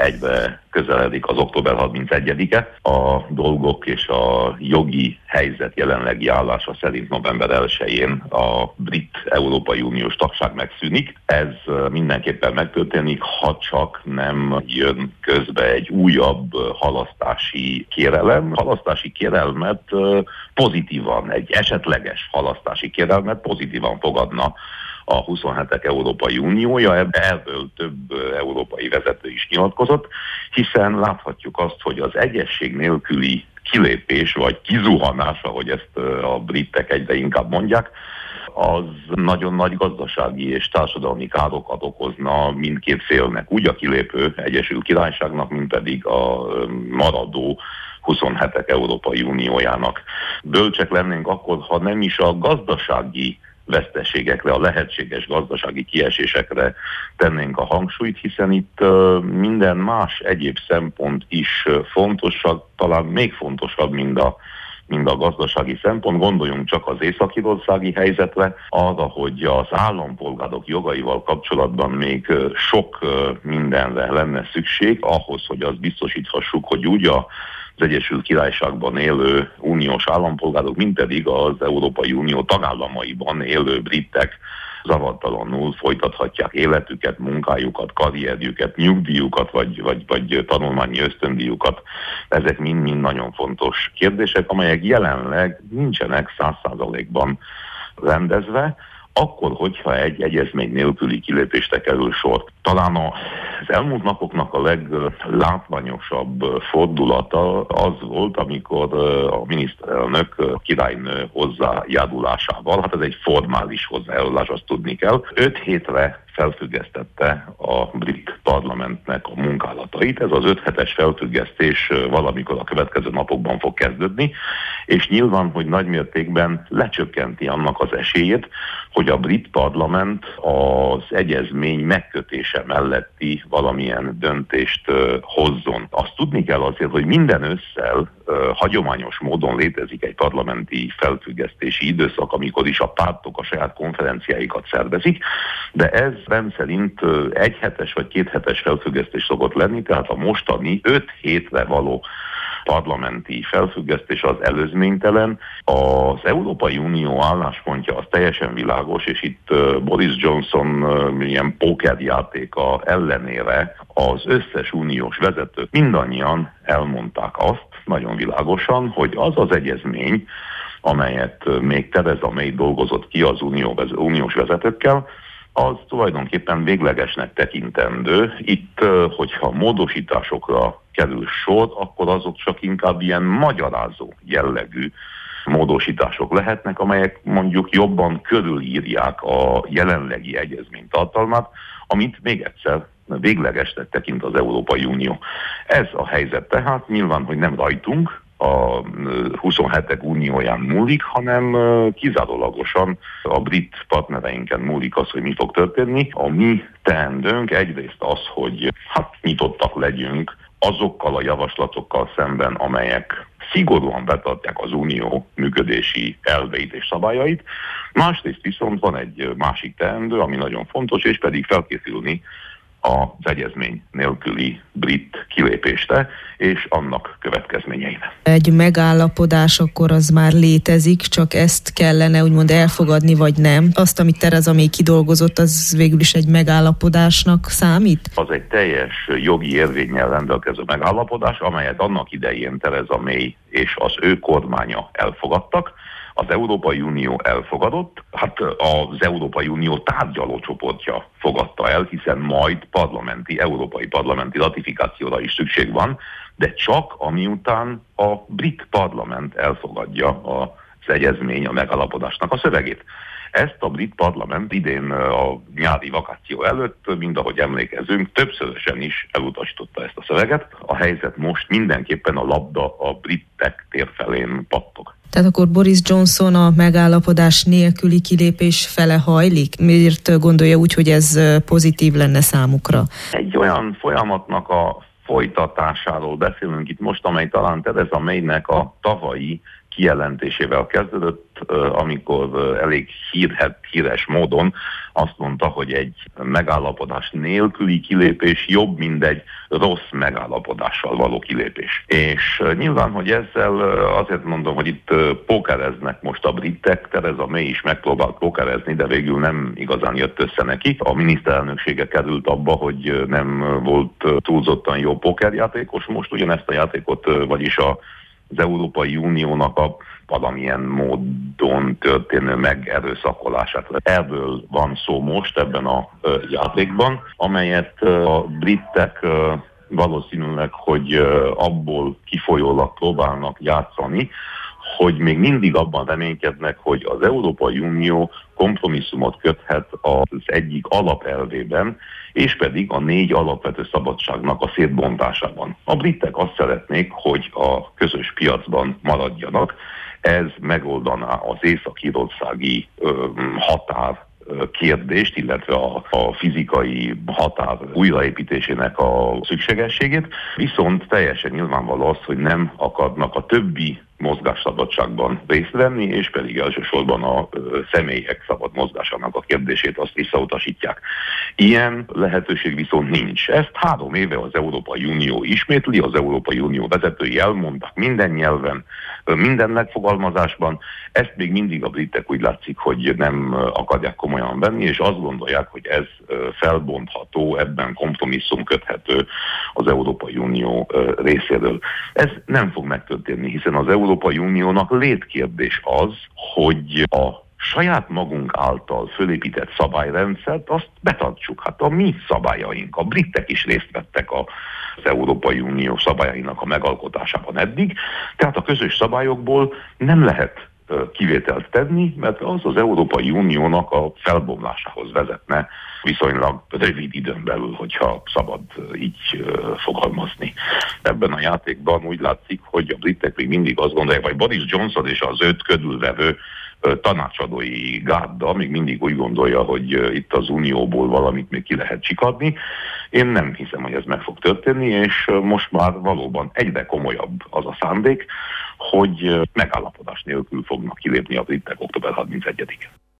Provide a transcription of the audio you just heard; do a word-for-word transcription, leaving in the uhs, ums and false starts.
egybe közeledik az október harmincegyedike. A dolgok és a jogi helyzet jelenlegi állása szerint november elsején a brit-európai uniós tagság megszűnik. Ez mindenképpen megtörténik, ha csak nem jön közbe egy újabb halasztási kérelem. Halasztási kérelmet pozitívan, egy esetleges halasztási kérelmet pozitívan fogadna a huszonhetek Európai Uniója, ebből több európai vezető is nyilatkozott, hiszen láthatjuk azt, hogy az egyezség nélküli kilépés vagy kizuhanás, ahogy ezt a britek egyre inkább mondják, az nagyon nagy gazdasági és társadalmi károkat okozna mindkét félnek, úgy a kilépő Egyesült Királyságnak, mint pedig a maradó huszonhetek Európai Uniójának. Bölcsek lennénk akkor, ha nem is a gazdasági veszteségekre, a lehetséges gazdasági kiesésekre tennénk a hangsúlyt, hiszen itt minden más egyéb szempont is fontosabb, talán még fontosabb, mint a, mint a gazdasági szempont. Gondoljunk csak az észak-írországi helyzetre, arra, hogy az állampolgárok jogaival kapcsolatban még sok mindenre lenne szükség, ahhoz, hogy azt biztosíthassuk, hogy úgy a az Egyesült Királyságban élő uniós állampolgárok, mint pedig az Európai Unió tagállamaiban élő britek zavartalanul folytathatják életüket, munkájukat, karrierjüket, nyugdíjukat, vagy, vagy, vagy tanulmányi ösztöndíjukat. Ezek mind-mind nagyon fontos kérdések, amelyek jelenleg nincsenek száz százalékban rendezve, akkor, hogyha egy egyezmény nélküli kilépésre kerül sor. Talán az elmúlt napoknak a leglátványosabb fordulata az volt, amikor a miniszterelnök a királynő hozzájárulásával, hát ez egy formális hozzájárulás, azt tudni kell, öt hétre felfüggesztette a brit parlamentnek a munkálatait. Ez az öt hetes felfüggesztés valamikor a következő napokban fog kezdődni, és nyilván, hogy nagymértékben lecsökkenti annak az esélyét, hogy a brit parlament az egyezmény megkötése melletti valamilyen döntést hozzon. Azt tudni kell azért, hogy minden ősszel hagyományos módon létezik egy parlamenti felfüggesztési időszak, amikor is a pártok a saját konferenciáikat szervezik, de ez rendszerint egy hetes vagy két hetes felfüggesztés szokott lenni, tehát a mostani öt hétre való parlamenti felfüggesztés az előzménytelen. Az Európai Unió álláspontja az teljesen világos, és itt Boris Johnson ilyen pókerjátéka ellenére az összes uniós vezetők mindannyian elmondták azt nagyon világosan, hogy az az egyezmény, amelyet még Theresa May dolgozott ki az unió, uniós vezetőkkel, az tulajdonképpen véglegesnek tekintendő. Itt, hogyha módosításokra kerül sor, akkor azok csak inkább ilyen magyarázó jellegű módosítások lehetnek, amelyek mondjuk jobban körülírják a jelenlegi egyezmény tartalmát, amit még egyszer véglegesnek tekint az Európai Unió. Ez a helyzet tehát, nyilván, hogy nem rajtunk, a huszonhetek unióján múlik, hanem kizárólagosan a brit partnereinken múlik az, hogy mi fog történni. A mi teendőnk egyrészt az, hogy hát nyitottak legyünk azokkal a javaslatokkal szemben, amelyek szigorúan betartják az unió működési elveit és szabályait. Másrészt viszont van egy másik teendő, ami nagyon fontos, és pedig felkészülni az egyezmény nélküli brit kilépésre és annak következményeire. Egy megállapodás akkor az már létezik, csak ezt kellene úgymond elfogadni, vagy nem? Azt, amit Theresa May kidolgozott, az végül is egy megállapodásnak számít? Az egy teljes jogi érvénnyel rendelkező megállapodás, amelyet annak idején Theresa May és az ő kormánya elfogadtak. Az Európai Unió elfogadott, hát az Európai Unió tárgyalócsoportja fogadta el, hiszen majd parlamenti, európai parlamenti ratifikációra is szükség van, de csak amiután a brit parlament elfogadja az egyezmény, a megállapodásnak a szövegét. Ezt a brit parlament idén a nyári vakáció előtt, mind ahogy emlékezünk, többszörösen is elutasította ezt a szöveget. A helyzet most mindenképpen a labda a britek térfelén pattog. Tehát akkor Boris Johnson a megállapodás nélküli kilépés fele hajlik? Miért gondolja úgy, hogy ez pozitív lenne számukra? Egy olyan folyamatnak a folytatásáról beszélünk itt most, amely talán Theresa Maynek a tavalyi kijelentésével kezdődött, amikor elég hírhet, híres módon azt mondta, hogy egy megállapodás nélküli kilépés jobb, mint egy rossz megállapodással való kilépés. És nyilván, hogy ezzel azért mondom, hogy itt pókereznek most a britek, Theresa May is megpróbált pókerezni, de végül nem igazán jött össze neki. A miniszterelnöksége került abba, hogy nem volt túlzottan jó pókerjátékos. Most ugyanezt a játékot, vagyis a az Európai Uniónak a valamilyen módon történő megerőszakolását. Ebből van szó most ebben a játékban, amelyet a britek valószínűleg, hogy abból kifolyólag próbálnak játszani, hogy még mindig abban reménykednek, hogy az Európai Unió kompromisszumot köthet az egyik alapelvében, és pedig a négy alapvető szabadságnak a szétbontásában. A britek azt szeretnék, hogy a közös piacban maradjanak, ez megoldaná az észak-írországi határ kérdést, illetve a, a fizikai határ újraépítésének a szükségességét, viszont teljesen nyilvánvaló az, hogy nem akarnak a többi mozgásszabadságban részt venni, és pedig elsősorban a ö, személyek szabad mozgásának a kérdését azt visszautasítják. Ilyen lehetőség viszont nincs. Ezt három éve az Európai Unió ismétli, az Európai Unió vezetői elmondták minden nyelven, minden megfogalmazásban, ezt még mindig a britek úgy látszik, hogy nem akarják komolyan venni, és azt gondolják, hogy ez felbontható, ebben kompromisszum köthető az Európai Unió részéről. Ez nem fog megtörténni, hiszen az Európai Uniónak létkérdés az, hogy a saját magunk által fölépített szabályrendszert, azt betartsuk. Hát a mi szabályaink, a britek is részt vettek a az Európai Unió szabályainak a megalkotásában eddig, tehát a közös szabályokból nem lehet kivételt tenni, mert az az Európai Uniónak a felbomlásához vezetne viszonylag rövid időn belül, hogyha szabad így fogalmazni. Ebben a játékban úgy látszik, hogy a britek még mindig azt gondolják, vagy Boris Johnson és az őt körülvevő tanácsadói gárda még mindig úgy gondolja, hogy itt az Unióból valamit még ki lehet csikadni. Én nem hiszem, hogy ez meg fog történni, és most már valóban egyre komolyabb az a szándék, hogy megállapodás nélkül fognak kilépni a britek október harmincegyedikén.